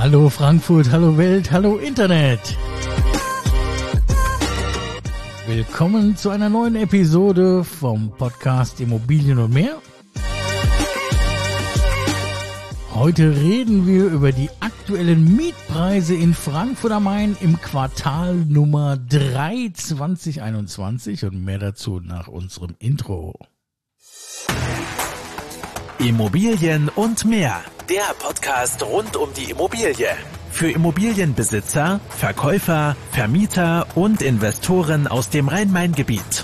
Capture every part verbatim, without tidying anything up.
Hallo Frankfurt, hallo Welt, hallo Internet. Willkommen zu einer neuen Episode vom Podcast Immobilien und mehr. Heute reden wir über die aktuellen Mietpreise in Frankfurt am Main im Quartal Nummer drei zwanzig einundzwanzig und mehr dazu nach unserem Intro. Immobilien und mehr. Der Podcast rund um die Immobilie. Für Immobilienbesitzer, Verkäufer, Vermieter und Investoren aus dem Rhein-Main-Gebiet.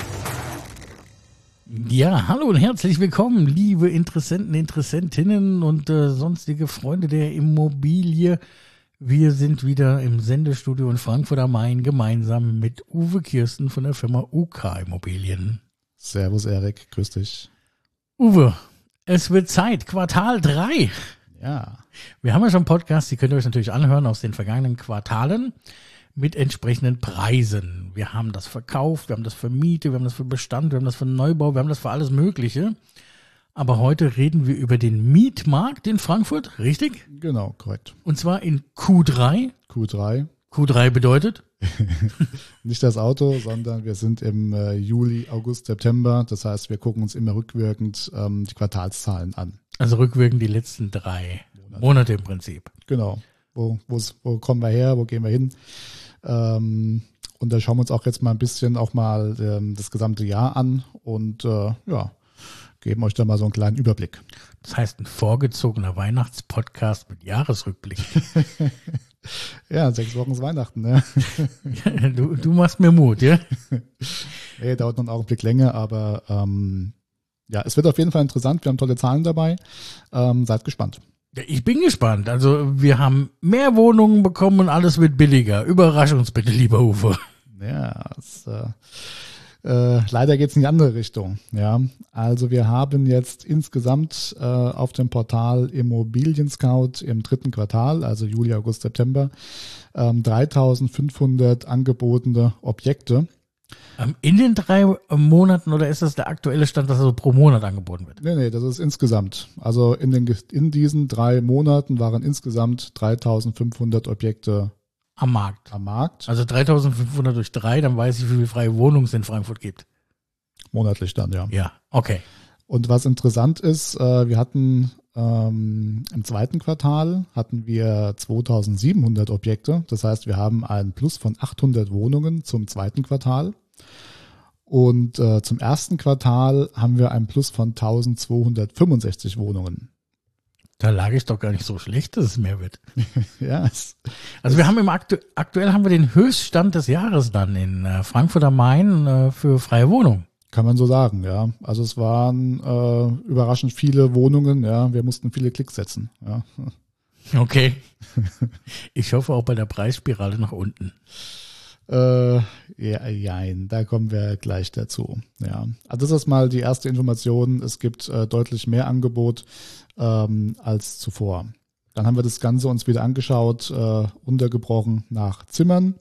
Ja, hallo und herzlich willkommen, liebe Interessenten, Interessentinnen und äh, sonstige Freunde der Immobilie. Wir sind wieder im Sendestudio in Frankfurt am Main gemeinsam mit Uwe Kirsten von der Firma U K Immobilien. Servus Erik, grüß dich. Uwe, es wird Zeit, Quartal drei. Ja. Wir haben ja schon Podcasts, die könnt ihr euch natürlich anhören aus den vergangenen Quartalen mit entsprechenden Preisen. Wir haben das verkauft, wir haben das für Miete, wir haben das für Bestand, wir haben das für Neubau, wir haben das für alles Mögliche. Aber heute reden wir über den Mietmarkt in Frankfurt, richtig? Genau, korrekt. Und zwar in Q drei. Q drei. Q drei bedeutet? Nicht das Auto, sondern wir sind im äh, Juli, August, September. Das heißt, wir gucken uns immer rückwirkend ähm, die Quartalszahlen an. Also rückwirkend die letzten drei Monate, Monate im Prinzip. Genau. Wo, wo kommen wir her, wo gehen wir hin? Ähm, und da schauen wir uns auch jetzt mal ein bisschen auch mal ähm, das gesamte Jahr an und äh, ja, geben euch da mal so einen kleinen Überblick. Das heißt, ein vorgezogener Weihnachtspodcast mit Jahresrückblick. Ja, sechs Wochen ist Weihnachten, ne? du, du machst mir Mut, ja? Nee, dauert noch einen Augenblick länger, aber ähm, ja, es wird auf jeden Fall interessant. Wir haben tolle Zahlen dabei. Ähm, seid gespannt. Ja, ich bin gespannt. Also wir haben mehr Wohnungen bekommen und alles wird billiger. Überrasch uns bitte, lieber Uwe. Ja, es, äh, äh, leider geht es in die andere Richtung. Ja, also wir haben jetzt insgesamt äh, auf dem Portal Immobilien Scout im dritten Quartal, also Juli, August, September, ähm, dreitausendfünfhundert angebotene Objekte. In den drei Monaten oder ist das der aktuelle Stand, dass also pro Monat angeboten wird? Nee, nee, das ist insgesamt. Also in, den, in diesen drei Monaten waren insgesamt dreitausendfünfhundert Objekte am Markt. Am Markt. Also dreitausendfünfhundert durch drei, dann weiß ich, wie viele freie Wohnungen es in Frankfurt gibt. Monatlich dann, ja. Ja, okay. Und was interessant ist, äh, wir hatten ähm, im zweiten Quartal hatten wir zweitausendsiebenhundert Objekte. Das heißt, wir haben einen Plus von achthundert Wohnungen zum zweiten Quartal. Und äh, zum ersten Quartal haben wir einen Plus von eintausendzweihundertfünfundsechzig Wohnungen. Da lag ich doch gar nicht so schlecht, dass es mehr wird. Ja. Es, also wir haben im Aktu- aktuell haben wir den Höchststand des Jahres dann in äh, Frankfurt am Main äh, für freie Wohnungen. Kann man so sagen, ja. Also es waren äh, überraschend viele Wohnungen, ja. Wir mussten viele Klicks setzen, ja. Okay. Ich hoffe auch bei der Preisspirale nach unten. Äh, ja, jein, da kommen wir gleich dazu. Ja, also das ist mal die erste Information. Es gibt äh, deutlich mehr Angebot ähm, als zuvor. Dann haben wir das Ganze uns wieder angeschaut, äh, untergebrochen nach Zimmern.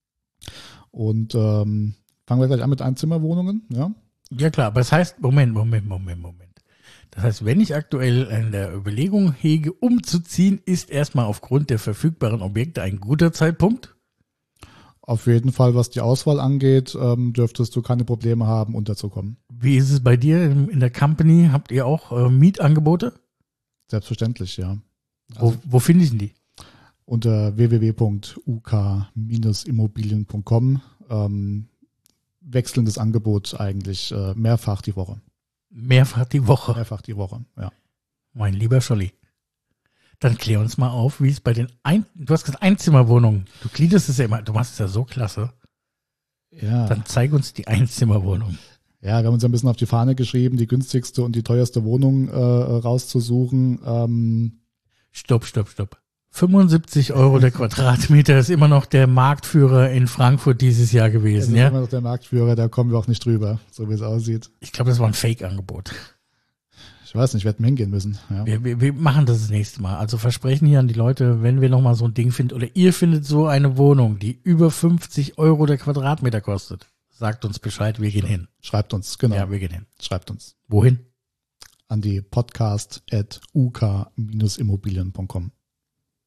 Und ähm, fangen wir gleich an mit Einzimmerwohnungen. Ja, ja klar, aber das heißt, Moment, Moment, Moment, Moment. Das heißt, wenn ich aktuell in der Überlegung hege, umzuziehen, ist erstmal aufgrund der verfügbaren Objekte ein guter Zeitpunkt? Auf jeden Fall, was die Auswahl angeht, ähm, dürftest du keine Probleme haben, unterzukommen. Wie ist es bei dir in, in der Company? Habt ihr auch äh, Mietangebote? Selbstverständlich, ja. Also, wo, wo finde ich denn die? Unter w w w punkt u k Bindestrich immobilien punkt com ähm, wechselndes Angebot eigentlich äh, mehrfach die Woche. Mehrfach die Woche? Mehrfach die Woche, ja. Mein lieber Scholli. Dann klär uns mal auf, wie es bei den Ein- du hast gesagt Einzimmerwohnungen. Du gliederst es ja immer, du machst es ja so klasse. Ja. Dann zeig uns die Einzimmerwohnung. Ja, wir haben uns ein bisschen auf die Fahne geschrieben, die günstigste und die teuerste Wohnung äh, rauszusuchen. Ähm, stopp, stopp, stopp. fünfundsiebzig Euro der Quadratmeter ist immer noch der Marktführer in Frankfurt dieses Jahr gewesen, das ist ja? immer noch der Marktführer, da kommen wir auch nicht drüber, so wie es aussieht. Ich glaube, das war ein Fake-Angebot. Ich weiß nicht, wir hätten hingehen müssen. Ja. Wir, wir, wir machen das das nächste Mal. Also versprechen hier an die Leute, wenn wir nochmal so ein Ding finden oder ihr findet so eine Wohnung, die über fünfzig Euro der Quadratmeter kostet, sagt uns Bescheid, wir gehen hin. Schreibt uns, genau. Ja, wir gehen hin. Schreibt uns. Wohin? An die podcast at u k Bindestrich immobilien punkt com.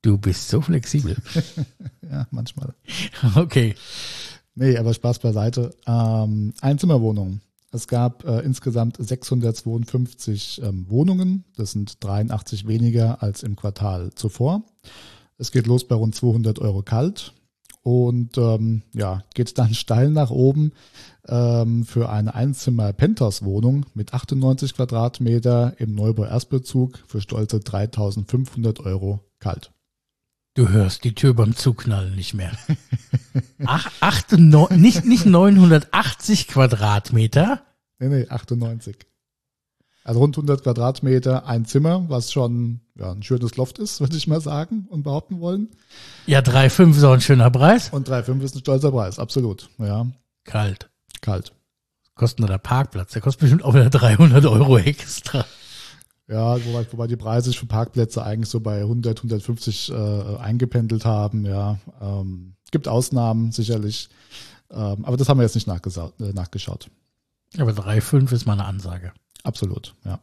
Du bist so flexibel. Ja, manchmal. Okay. Nee, aber Spaß beiseite. Ähm, Einzimmerwohnungen. Es gab äh, insgesamt sechshundertzweiundfünfzig ähm, Wohnungen. Das sind dreiundachtzig weniger als im Quartal zuvor. Es geht los bei rund zweihundert Euro kalt und ähm, ja, geht dann steil nach oben ähm, für eine Einzimmer-Penthouse-Wohnung mit achtundneunzig Quadratmeter im Neubau-Erstbezug für stolze dreitausendfünfhundert Euro kalt. Du hörst die Tür beim Zuknallen nicht mehr. Ach, achtundneunzig, nicht, nicht neunhundertachtzig Quadratmeter. Nee, nee, achtundneunzig. Also rund hundert Quadratmeter, ein Zimmer, was schon ja, ein schönes Loft ist, würde ich mal sagen und behaupten wollen. Ja, drei Komma fünf ist auch ein schöner Preis. Und drei Komma fünf ist ein stolzer Preis, absolut. Ja, Kalt. kalt. Kostet nur der Parkplatz. Der kostet bestimmt auch wieder dreihundert Euro extra. Ja, wobei, wobei die Preise für Parkplätze eigentlich so bei hundert, hundertfünfzig äh, eingependelt haben. Ja, ähm, gibt Ausnahmen sicherlich, ähm, aber das haben wir jetzt nicht nachgeschaut. Äh, nachgeschaut. Aber drei Komma fünf ist mal eine Ansage. Absolut, ja.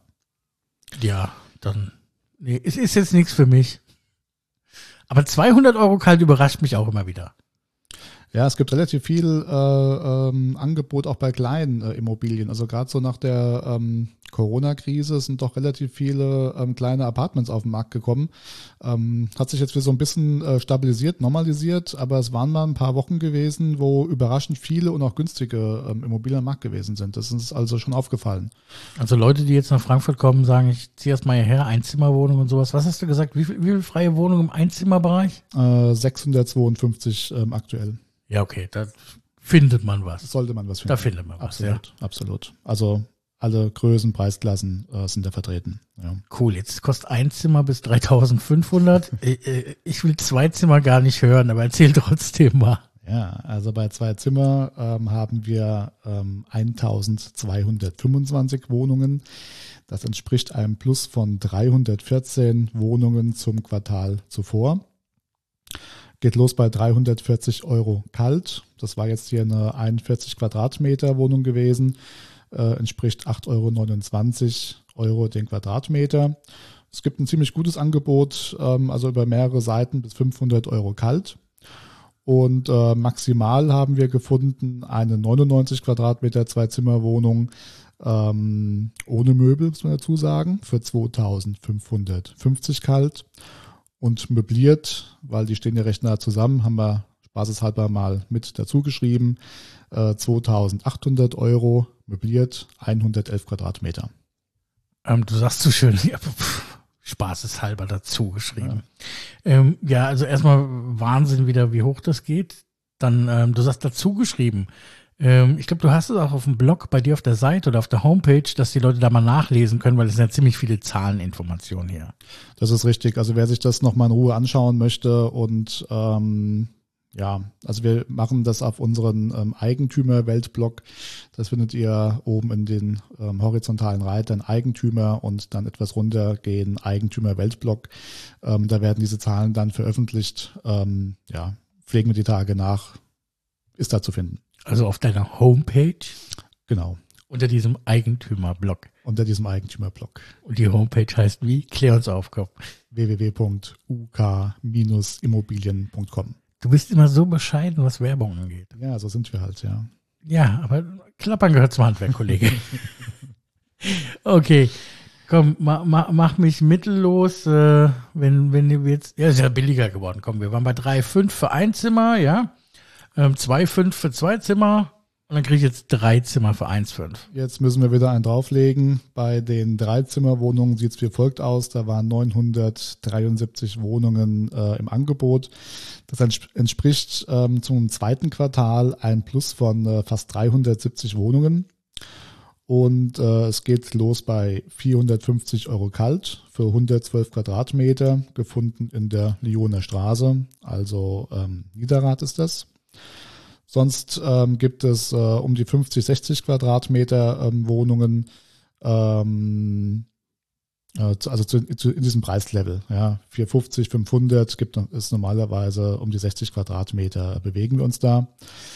Ja, dann, nee, es ist jetzt nichts für mich. Aber zweihundert Euro kalt überrascht mich auch immer wieder. Ja, es gibt relativ viel äh, ähm, Angebot auch bei kleinen äh, Immobilien. Also gerade so nach der ähm, Corona-Krise sind doch relativ viele ähm, kleine Apartments auf den Markt gekommen. Ähm, hat sich jetzt wieder so ein bisschen äh, stabilisiert, normalisiert, aber es waren mal ein paar Wochen gewesen, wo überraschend viele und auch günstige ähm, Immobilien am Markt gewesen sind. Das ist uns also schon aufgefallen. Also Leute, die jetzt nach Frankfurt kommen, sagen, ich ziehe erst mal hierher, Einzimmerwohnung und sowas. Was hast du gesagt? Wie viel, wie viel freie Wohnungen im Einzimmerbereich? Äh, sechshundertzweiundfünfzig ähm, aktuell. Ja, okay, da findet man was. Sollte man was finden. Da findet man was, Absolut, ja. absolut. Also alle Größen, Preisklassen äh, sind da vertreten. Ja. Cool, jetzt kostet ein Zimmer bis dreitausendfünfhundert. Ich will zwei Zimmer gar nicht hören, aber erzähl trotzdem mal. Ja, also bei zwei Zimmer ähm, haben wir ähm, eintausendzweihundertfünfundzwanzig Wohnungen. Das entspricht einem Plus von dreihundertvierzehn Wohnungen zum Quartal zuvor. Geht los bei dreihundertvierzig Euro kalt. Das war jetzt hier eine einundvierzig Quadratmeter Wohnung gewesen. Äh, entspricht acht Euro neunundzwanzig Euro den Quadratmeter. Es gibt ein ziemlich gutes Angebot, ähm, also über mehrere Seiten bis fünfhundert Euro kalt. Und äh, maximal haben wir gefunden eine neunundneunzig Quadratmeter Zwei-Zimmer-Wohnung ähm, ohne Möbel, muss man dazu sagen, für zweitausendfünfhundertfünfzig kalt. Und möbliert, weil die stehen ja recht nah zusammen, haben wir spaßeshalber mal mit dazu geschrieben, äh, zweitausendachthundert Euro, möbliert, hundertelf Quadratmeter. Ähm, du sagst so schön, ja, pff, spaßeshalber dazu geschrieben. Ja. Ähm, ja, also erstmal Wahnsinn wieder, wie hoch das geht. Dann, ähm, du sagst dazu geschrieben. Ähm, ich glaube, du hast es auch auf dem Blog bei dir auf der Seite oder auf der Homepage, dass die Leute da mal nachlesen können, weil es sind ja ziemlich viele Zahleninformationen hier. Das ist richtig. Also wer sich das nochmal in Ruhe anschauen möchte und ähm, ja, also wir machen das auf unseren ähm, Eigentümer-Weltblog. Das findet ihr oben in den ähm, horizontalen Reitern Eigentümer und dann etwas runtergehen Eigentümer-Weltblog. Ähm, da werden diese Zahlen dann veröffentlicht. Ähm, ja, pflegen wir die Tage nach. Ist da zu finden. Also auf deiner Homepage? Genau. Unter diesem Eigentümer-Blog. Unter diesem Eigentümer-Blog. Und die Homepage heißt wie? Klär uns auf, komm. w w w punkt u k Bindestrich immobilien punkt com. Du bist immer so bescheiden, was Werbung angeht. Ja, so sind wir halt, ja. Ja, aber Klappern gehört zum Handwerk, Kollege. Okay, komm, ma, ma, mach mich mittellos, äh, wenn, wenn wir jetzt, ja, ist ja billiger geworden. Komm, wir waren bei drei Komma fünf für ein Zimmer, ja. Ähm, zwei Komma fünf für zwei Zimmer und dann kriege ich jetzt drei Zimmer für eins Komma fünf. Jetzt müssen wir wieder einen drauflegen. Bei den Dreizimmerwohnungen sieht es wie folgt aus. Da waren neunhundertdreiundsiebzig Wohnungen äh, im Angebot. Das ents- entspricht ähm, zum zweiten Quartal ein Plus von äh, fast dreihundertsiebzig Wohnungen. Und äh, es geht los bei vierhundertfünfzig Euro kalt für hundertzwölf Quadratmeter, gefunden in der Lyoner Straße, also ähm, Niederrad ist das. Sonst ähm, gibt es äh, um die fünfzig, sechzig Quadratmeter ähm, Wohnungen, ähm, äh, zu, also zu, zu, in diesem Preislevel. Ja, vierhundertfünfzig, fünfhundert gibt es normalerweise um die sechzig Quadratmeter, bewegen wir uns da.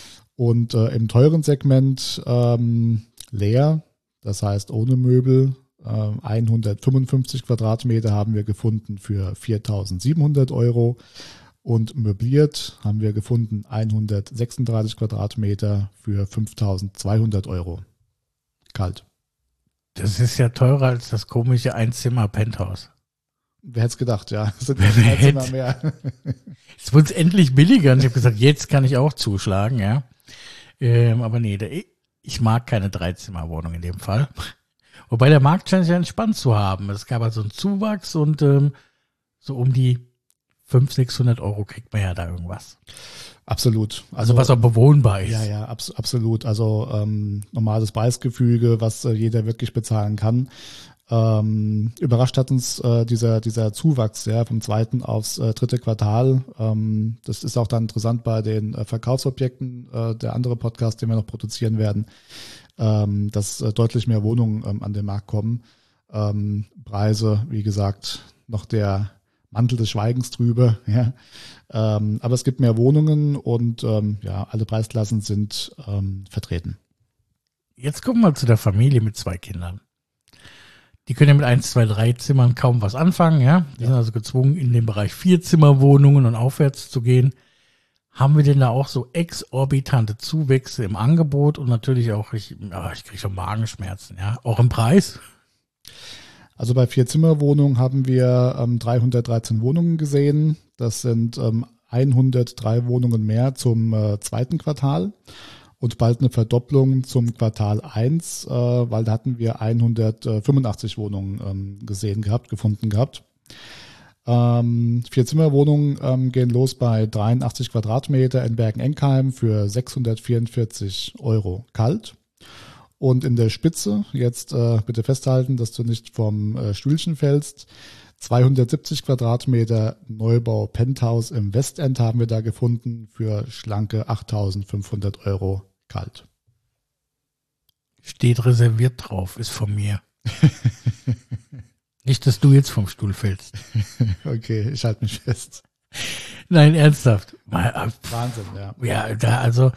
Und äh, im teuren Segment ähm, leer, das heißt ohne Möbel, äh, hundertfünfundfünfzig Quadratmeter haben wir gefunden für viertausendsiebenhundert Euro. Und möbliert haben wir gefunden hundertsechsunddreißig Quadratmeter für fünftausendzweihundert Euro. Kalt. Das ist ja teurer als das komische Einzimmer-Penthouse. Wer hätte es gedacht, ja. Das sind ein Zimmer mehr. Jetzt wurde es endlich billiger und ich habe gesagt, jetzt kann ich auch zuschlagen, ja. Ähm, aber nee, der, ich mag keine Dreizimmerwohnung in dem Fall. Wobei der Markt scheint ja entspannt zu haben. Es gab also einen Zuwachs und ähm, so um die fünfhundert, sechshundert Euro kriegt man ja da irgendwas. Absolut. Also, also was auch bewohnbar ist. Ja, ja, abs- absolut. Also ähm, normales Preisgefüge, was äh, jeder wirklich bezahlen kann. Ähm, überrascht hat uns äh, dieser dieser Zuwachs ja vom zweiten aufs äh, dritte Quartal. Ähm, das ist auch dann interessant bei den äh, Verkaufsobjekten, äh, der andere Podcast, den wir noch produzieren werden, ähm, dass äh, deutlich mehr Wohnungen ähm, an den Markt kommen. Ähm, Preise, wie gesagt, noch der Mantel des Schweigens drüber. Ja. Ähm, aber es gibt mehr Wohnungen und ähm, ja, alle Preisklassen sind ähm, vertreten. Jetzt kommen wir zu der Familie mit zwei Kindern. Die können ja mit eins, zwei, drei Zimmern kaum was anfangen. Ja? Die Ja. sind also gezwungen, in den Bereich Vierzimmerwohnungen und aufwärts zu gehen. Haben wir denn da auch so exorbitante Zuwächse im Angebot und natürlich auch, ich, ja, ich kriege schon Magenschmerzen, ja, auch im Preis? Also bei Vier-Zimmer-Wohnungen haben wir ähm, dreihundertdreizehn Wohnungen gesehen. Das sind ähm, hundertdrei Wohnungen mehr zum äh, zweiten Quartal und bald eine Verdopplung zum Quartal eins, äh, weil da hatten wir hundertfünfundachtzig Wohnungen ähm, gesehen gehabt, gefunden gehabt. Ähm, Vier-Zimmer-Wohnungen ähm, gehen los bei dreiundachtzig Quadratmeter in Bergen-Enkheim für sechshundertvierundvierzig Euro kalt. Und in der Spitze, jetzt äh, bitte festhalten, dass du nicht vom äh, Stühlchen fällst, zweihundertsiebzig Quadratmeter Neubau Penthouse im Westend haben wir da gefunden für schlanke achttausendfünfhundert Euro kalt. Steht reserviert drauf, ist von mir. Nicht, dass du jetzt vom Stuhl fällst. Okay, ich halte mich fest. Nein, ernsthaft. Mal, äh, Wahnsinn, ja. Ja, da also,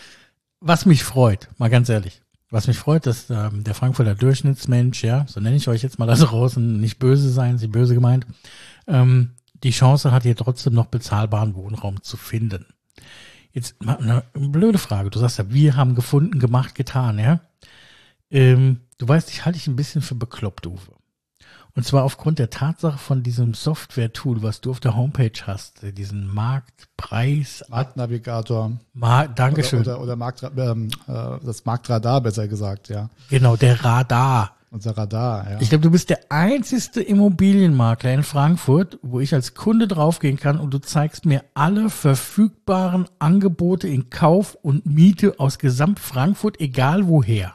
was mich freut, mal ganz ehrlich, was mich freut, dass ähm, der Frankfurter Durchschnittsmensch, ja, so nenne ich euch jetzt mal da draußen, nicht böse sein, sie böse gemeint, ähm, die Chance hat, hier trotzdem noch bezahlbaren Wohnraum zu finden. Jetzt mal eine blöde Frage. Du sagst ja, wir haben gefunden, gemacht, getan, ja. Ähm, du weißt, ich halte dich ein bisschen für bekloppt, Uwe. Und zwar aufgrund der Tatsache von diesem Software-Tool, was du auf der Homepage hast, diesen Marktpreis. Marktnavigator. Ma- Dankeschön. Oder, oder, oder Markt, ähm, äh, das Marktradar, besser gesagt, ja. Genau, der Radar. Unser Radar, ja. Ich glaube, du bist der einzigste Immobilienmakler in Frankfurt, wo ich als Kunde draufgehen kann und du zeigst mir alle verfügbaren Angebote in Kauf und Miete aus Gesamt Frankfurt, egal woher.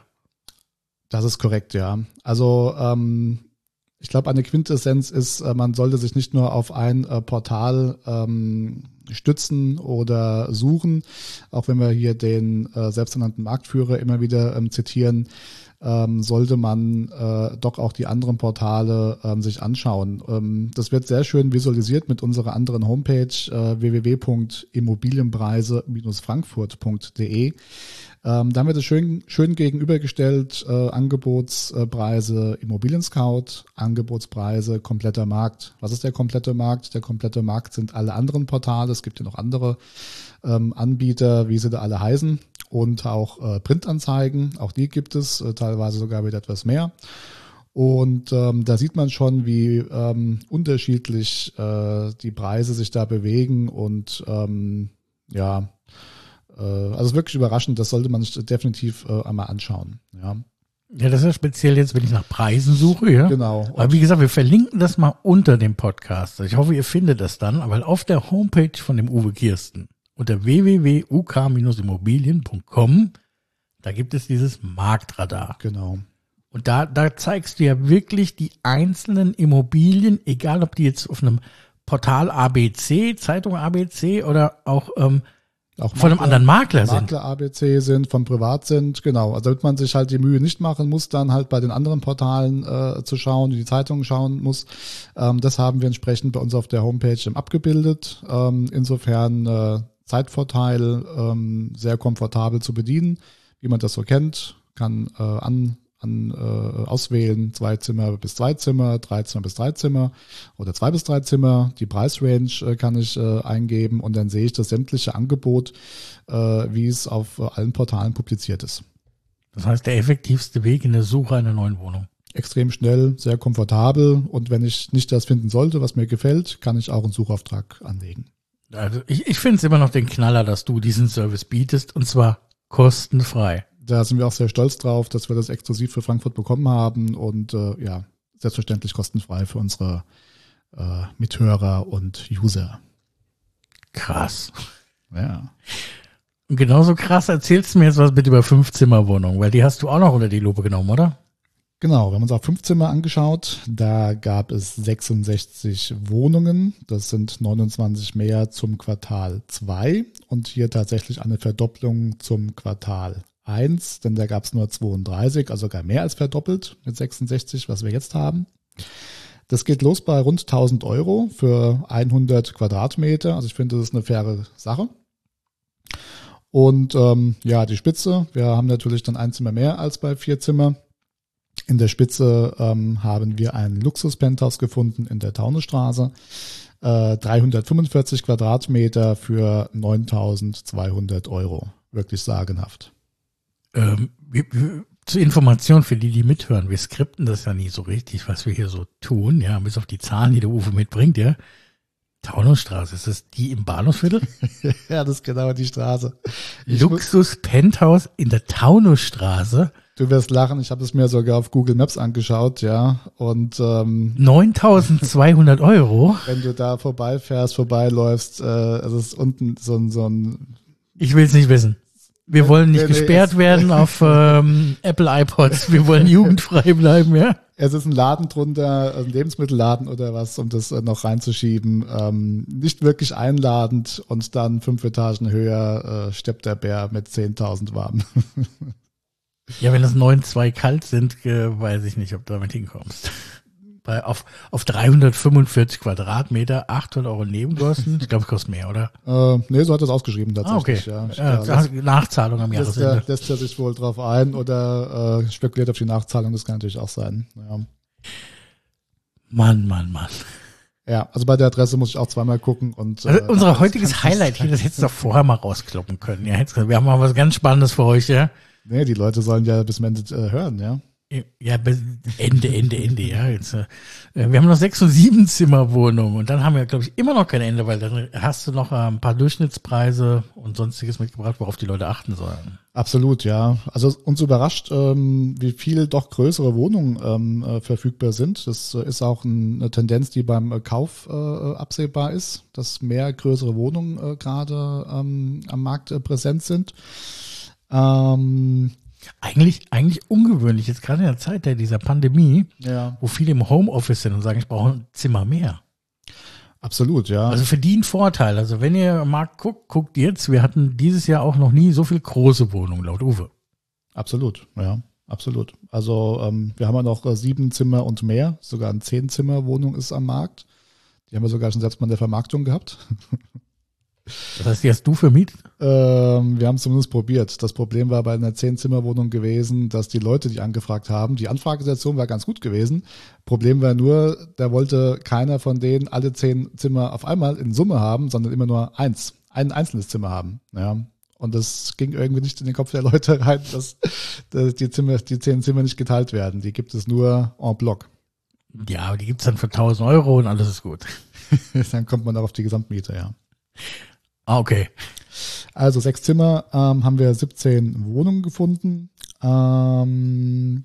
Das ist korrekt, ja. Also ähm, ich glaube, eine Quintessenz ist, äh, man sollte sich nicht nur auf ein äh, Portal ähm, stützen oder suchen, auch wenn wir hier den äh, selbsternannten Marktführer immer wieder ähm, zitieren, ähm, sollte man äh, doch auch die anderen Portale ähm, sich anschauen. Ähm, das wird sehr schön visualisiert mit unserer anderen Homepage äh, w w w punkt immobilienpreise Bindestrich frankfurt punkt d e. Ähm, da haben wir das schön, schön gegenübergestellt, äh, Angebotspreise Immobilien Scout, Angebotspreise kompletter Markt. Was ist der komplette Markt? Der komplette Markt sind alle anderen Portale. Es gibt ja noch andere ähm, Anbieter, wie sie da alle heißen. Und auch äh, Printanzeigen, auch die gibt es, äh, teilweise sogar wieder etwas mehr. Und ähm, da sieht man schon, wie ähm, unterschiedlich äh, die Preise sich da bewegen und ähm, ja, also wirklich überraschend, das sollte man sich definitiv äh, einmal anschauen. Ja. Ja, das ist ja speziell jetzt, wenn ich nach Preisen suche, ja. Genau. Aber wie gesagt, wir verlinken das mal unter dem Podcast. Ich hoffe, ihr findet das dann, weil auf der Homepage von dem Uwe Kirsten unter w w w punkt u k Bindestrich immobilien punkt com, da gibt es dieses Marktradar. Genau. Und da, da zeigst du ja wirklich die einzelnen Immobilien, egal ob die jetzt auf einem Portal A B C, Zeitung A B C oder auch ähm, Auch von einem anderen Makler sind. Makler A B C sind, von Privat sind, genau. Also damit man sich halt die Mühe nicht machen muss, dann halt bei den anderen Portalen äh, zu schauen, die Zeitungen schauen muss. Ähm, das haben wir entsprechend bei uns auf der Homepage abgebildet. Ähm, insofern äh, Zeitvorteil, ähm, sehr komfortabel zu bedienen, wie man das so kennt, kann äh, an an äh, auswählen, zwei Zimmer bis zwei Zimmer, drei Zimmer bis drei Zimmer oder zwei bis drei Zimmer. Die Preisrange äh, kann ich äh, eingeben und dann sehe ich das sämtliche Angebot, äh, wie es auf äh, allen Portalen publiziert ist. Das heißt, der effektivste Weg in der Suche einer neuen Wohnung. Extrem schnell, sehr komfortabel und wenn ich nicht das finden sollte, was mir gefällt, kann ich auch einen Suchauftrag anlegen. Also ich, ich finde es immer noch den Knaller, dass du diesen Service bietest und zwar kostenfrei. Da sind wir auch sehr stolz drauf, dass wir das exklusiv für Frankfurt bekommen haben und äh, ja, selbstverständlich kostenfrei für unsere äh, Mithörer und User. Krass. Ja. Und genauso krass erzählst du mir jetzt was bitte über Fünf-Zimmer-Wohnungen, weil die hast du auch noch unter die Lupe genommen, oder? Genau, wir haben uns auch fünf Zimmer angeschaut. Da gab es sechsundsechzig Wohnungen. Das sind neunundzwanzig mehr zum Quartal zwei und hier tatsächlich eine Verdopplung zum Quartal eins, denn da gab es nur zweiunddreißig, also gar mehr als verdoppelt mit sechsundsechzig, was wir jetzt haben. Das geht los bei rund tausend Euro für hundert Quadratmeter. Also ich finde, das ist eine faire Sache. Und ähm, ja, die Spitze, wir haben natürlich dann ein Zimmer mehr als bei vier Zimmer. In der Spitze ähm, haben wir ein Luxus-Penthouse gefunden in der Taunusstraße. Äh, dreihundertfünfundvierzig Quadratmeter für neuntausendzweihundert Euro. Wirklich sagenhaft. Ähm, wir, wir, zur Information für die, die mithören, wir skripten das ja nie so richtig, was wir hier so tun, ja, bis auf die Zahlen, die der Uwe mitbringt, ja. Taunusstraße, ist das die im Bahnhofsviertel? Ja, das ist genau die Straße. Luxus-Penthouse in der Taunusstraße. Du wirst lachen, ich habe es mir sogar auf Google Maps angeschaut, ja. Und ähm, neuntausendzweihundert Euro. Wenn du da vorbeifährst, vorbeiläufst, äh, es ist unten so ein, so ein. Ich will es nicht wissen. Wir wollen nicht nee, nee, gesperrt werden auf ähm, Apple iPods. Wir wollen jugendfrei bleiben, ja. Es ist ein Laden drunter, ein Lebensmittelladen oder was, um das noch reinzuschieben. Ähm, nicht wirklich einladend und dann fünf Etagen höher äh, steppt der Bär mit zehntausend warm. Ja, wenn das neun Komma zwei kalt sind, äh, weiß ich nicht, ob du damit hinkommst. Bei, auf, auf dreihundertfünfundvierzig Quadratmeter, achthundert Euro Nebenkosten. Ich glaube, es kostet mehr, oder? Äh, nee, so hat er es ausgeschrieben tatsächlich. Ah, okay. Ja, ja, ja, lässt, Nachzahlung am lässt Jahresende. Er, lässt er sich wohl drauf ein oder äh, spekuliert auf die Nachzahlung, das kann natürlich auch sein. Ja. Mann, Mann, Mann. Ja, also bei der Adresse muss ich auch zweimal gucken. Und, also äh, unser heutiges Highlight hier, das hättest du doch vorher mal rauskloppen können. Ja, jetzt, wir haben mal was ganz Spannendes für euch, ja. Nee, die Leute sollen ja bis zum Ende äh, hören, ja. Ja, Ende, Ende, Ende, ja. Jetzt, äh, wir haben noch sechs- und sieben Zimmerwohnungen und dann haben wir, glaube ich, immer noch kein Ende, weil dann hast du noch äh, ein paar Durchschnittspreise und sonstiges mitgebracht, worauf die Leute achten sollen. Absolut, ja. Also uns überrascht, ähm, wie viel doch größere Wohnungen ähm, äh, verfügbar sind. Das äh, ist auch ein, eine Tendenz, die beim äh, Kauf äh, absehbar ist, dass mehr größere Wohnungen äh, gerade ähm, am Markt äh, präsent sind. Ähm, Eigentlich, eigentlich ungewöhnlich, jetzt gerade in der Zeit der dieser Pandemie, ja. wo viele im Homeoffice sind und sagen, ich brauche ein Zimmer mehr. Absolut, ja. Also für die ein Vorteil. Also wenn ihr am Markt guckt, guckt jetzt, wir hatten dieses Jahr auch noch nie so viel große Wohnungen, laut Uwe. Absolut, ja, absolut. Also ähm, wir haben ja noch äh, sieben Zimmer und mehr, sogar eine Zehn-Zimmer-Wohnung ist am Markt. Die haben wir sogar schon selbst mal in der Vermarktung gehabt. Das heißt, die hast du vermietet? Ähm, wir haben es zumindest probiert. Das Problem war bei einer Zehn-Zimmer-Wohnung gewesen, dass die Leute, die angefragt haben, die Anfragesituation war ganz gut gewesen. Problem war nur, da wollte keiner von denen alle zehn Zimmer auf einmal in Summe haben, sondern immer nur eins, ein einzelnes Zimmer haben. Ja. Und das ging irgendwie nicht in den Kopf der Leute rein, dass, dass die Zimmer, die zehn Zimmer nicht geteilt werden. Die gibt es nur en bloc. Ja, aber die gibt es dann für tausend Euro und alles ist gut. Dann kommt man auch auf die Gesamtmiete, ja. Ah, okay. Also sechs Zimmer, ähm, haben wir siebzehn Wohnungen gefunden. Ähm,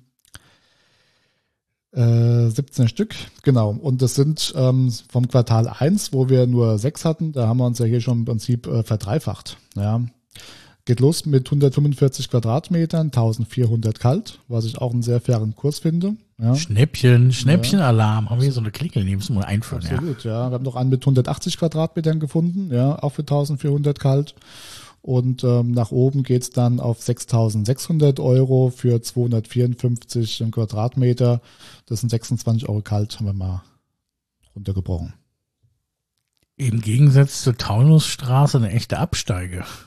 äh, siebzehn Stück, genau. Und das sind ähm, vom Quartal eins, wo wir nur sechs hatten, da haben wir uns ja hier schon im Prinzip äh, verdreifacht. Ja. Geht los mit hundertfünfundvierzig Quadratmetern, eintausendvierhundert kalt, was ich auch einen sehr fairen Kurs finde. Ja. Schnäppchen, Schnäppchenalarm. Haben wir hier so eine Klingel, die müssen wir einführen. Absolut, ja. ja. Wir haben noch einen mit hundertachtzig Quadratmetern gefunden, ja, auch für eintausendvierhundert kalt. Und ähm, nach oben geht's dann auf sechstausendsechshundert Euro für zweihundertvierundfünfzig Quadratmeter. Das sind sechsundzwanzig Euro kalt, haben wir mal runtergebrochen. Im Gegensatz zur Taunusstraße eine echte Absteige.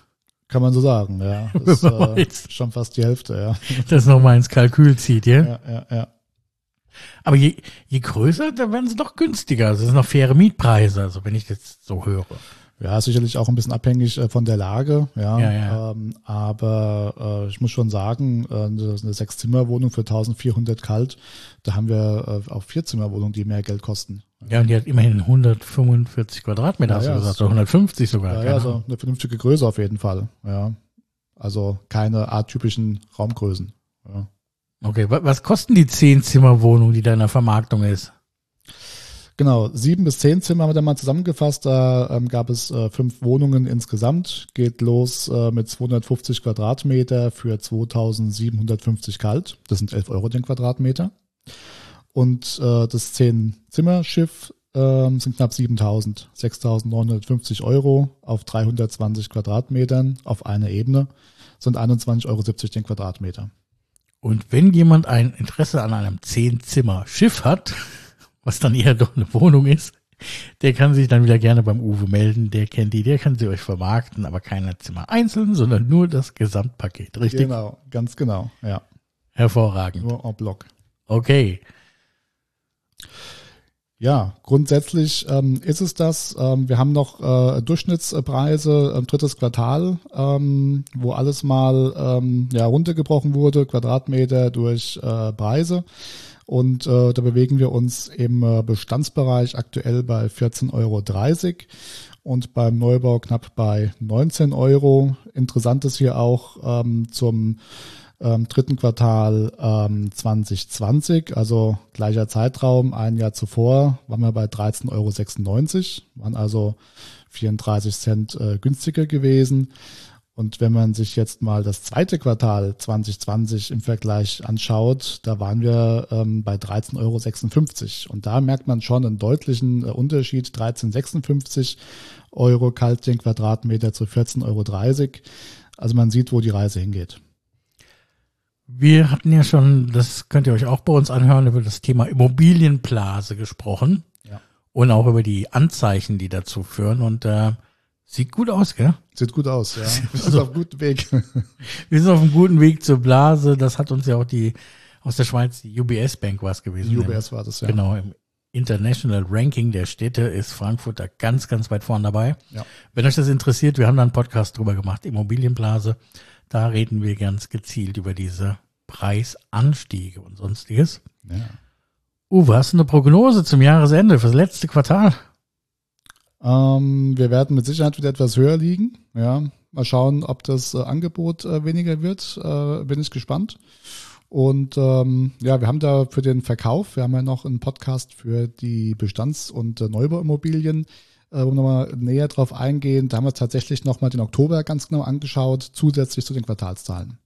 Kann man so sagen, ja. Das ist äh, schon fast die Hälfte, ja. Das nochmal ins Kalkül zieht, ja? Ja, ja, ja. Aber je, je größer, da werden sie doch günstiger. Also das sind noch faire Mietpreise, also wenn ich das so höre. Ja, sicherlich auch ein bisschen abhängig äh, von der Lage, ja. ja, ja. Ähm, aber äh, ich muss schon sagen, äh, eine Sechs-Zimmer-Wohnung für eintausendvierhundert kalt, da haben wir äh, auch Vier-Zimmer-Wohnungen, die mehr Geld kosten. Ja, und die hat immerhin hundertfünfundvierzig Quadratmeter, ja, hast du ja, gesagt, oder hundertfünfzig sogar. Ja, ja, also eine vernünftige Größe auf jeden Fall, ja. Also keine atypischen Raumgrößen, ja. Okay, was kosten die Zehn-Zimmer-Wohnung, die da in der Vermarktung ist? Genau, sieben bis zehn Zimmer haben wir da mal zusammengefasst. Da ähm, gab es äh, fünf Wohnungen insgesamt. Geht los äh, mit zweihundertfünfzig Quadratmeter für zweitausendsiebenhundertfünfzig kalt. Das sind elf Euro den Quadratmeter. Und äh, das Zehn-Zimmer-Schiff äh, sind knapp siebentausend, sechstausendneunhundertfünfzig Euro auf dreihundertzwanzig Quadratmetern auf einer Ebene. Sind einundzwanzig Euro siebzig den Quadratmeter. Und wenn jemand ein Interesse an einem Zehn-Zimmer-Schiff hat, was dann eher doch eine Wohnung ist, der kann sich dann wieder gerne beim Uwe melden. Der kennt die, der kann sie euch vermarkten, aber keine Zimmer einzeln, sondern nur das Gesamtpaket, richtig? Genau, ganz genau, ja. Hervorragend. Nur en bloc. Okay. Ja, grundsätzlich ähm, ist es das. Ähm, wir haben noch äh, Durchschnittspreise, äh, drittes Quartal, ähm, wo alles mal ähm, ja, runtergebrochen wurde, Quadratmeter durch äh, Preise. Und äh, da bewegen wir uns im äh, Bestandsbereich aktuell bei vierzehn Euro dreißig und beim Neubau knapp bei neunzehn Euro. Interessant ist hier auch ähm, zum ähm, dritten Quartal ähm, zwanzig zwanzig, also gleicher Zeitraum, ein Jahr zuvor, waren wir bei dreizehn Euro sechsundneunzig, waren also vierunddreißig Cent äh, günstiger gewesen. Und wenn man sich jetzt mal das zweite Quartal zwanzig zwanzig im Vergleich anschaut, da waren wir ähm, bei dreizehn Euro sechsundfünfzig. Und da merkt man schon einen deutlichen äh, Unterschied, dreizehn Euro sechsundfünfzig Euro kalt den Quadratmeter zu vierzehn Euro dreißig. Also man sieht, wo die Reise hingeht. Wir hatten ja schon, das könnt ihr euch auch bei uns anhören, über das Thema Immobilienblase gesprochen. Ja. Und auch über die Anzeichen, die dazu führen. Und äh, sieht gut aus, gell? Sieht gut aus, ja. Wir sind auf einem guten Weg. Wir sind auf einem guten Weg zur Blase. Das hat uns ja auch die, aus der Schweiz, die U B S Bank war es gewesen. Die U B S war das, ja. Genau, im International Ranking der Städte ist Frankfurt da ganz, ganz weit vorn dabei. Ja. Wenn euch das interessiert, wir haben da einen Podcast drüber gemacht, Immobilienblase. Da reden wir ganz gezielt über diese Preisanstiege und sonstiges. Ja. Uwe, hast du eine Prognose zum Jahresende fürs letzte Quartal? Ähm, wir werden mit Sicherheit wieder etwas höher liegen. Ja, mal schauen, ob das äh, Angebot äh, weniger wird. Äh, bin ich gespannt. Und ähm, ja, wir haben da für den Verkauf, wir haben ja noch einen Podcast für die Bestands- und äh, Neubauimmobilien, äh, wo wir nochmal näher drauf eingehen. Da haben wir tatsächlich nochmal den Oktober ganz genau angeschaut, zusätzlich zu den Quartalszahlen.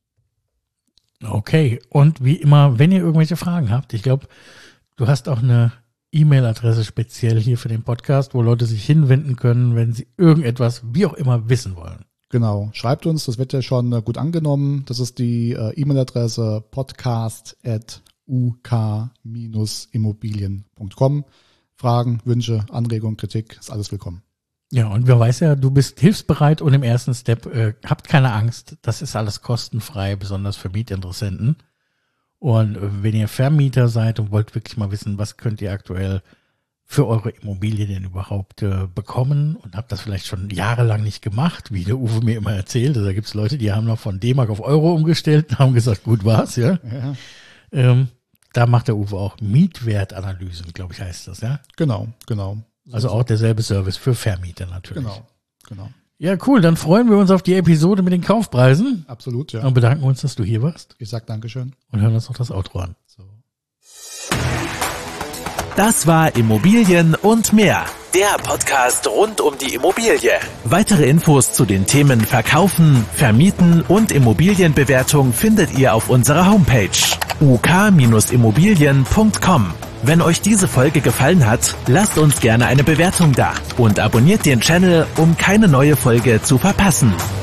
Okay, und wie immer, wenn ihr irgendwelche Fragen habt, ich glaube, du hast auch eine E-Mail-Adresse speziell hier für den Podcast, wo Leute sich hinwenden können, wenn sie irgendetwas, wie auch immer, wissen wollen. Genau, schreibt uns, das wird ja schon äh, gut angenommen. Das ist die äh, E-Mail-Adresse podcast at u k Bindestrich immobilien punkt com. Fragen, Wünsche, Anregungen, Kritik, ist alles willkommen. Ja, und wer weiß ja, du bist hilfsbereit und im ersten Step, äh, habt keine Angst, das ist alles kostenfrei, besonders für Mietinteressenten. Und äh, wenn ihr Vermieter seid und wollt wirklich mal wissen, was könnt ihr aktuell für eure Immobilie denn überhaupt äh, bekommen und habt das vielleicht schon jahrelang nicht gemacht, wie der Uwe mir immer erzählt. Also da gibt es Leute, die haben noch von D-Mark auf Euro umgestellt und haben gesagt, gut war's, ja. Ja. Ähm, da macht der Uwe auch Mietwertanalysen, glaube ich, heißt das, ja. Genau, genau. Also auch derselbe Service für Vermieter natürlich. Genau, genau. Ja, cool. Dann freuen wir uns auf die Episode mit den Kaufpreisen. Absolut, ja. Und bedanken uns, dass du hier warst. Ich sag Dankeschön. Und hören uns noch das Outro an. So. Das war Immobilien und mehr. Der Podcast rund um die Immobilie. Weitere Infos zu den Themen Verkaufen, Vermieten und Immobilienbewertung findet ihr auf unserer Homepage u k Bindestrich immobilien punkt com. Wenn euch diese Folge gefallen hat, lasst uns gerne eine Bewertung da und abonniert den Channel, um keine neue Folge zu verpassen.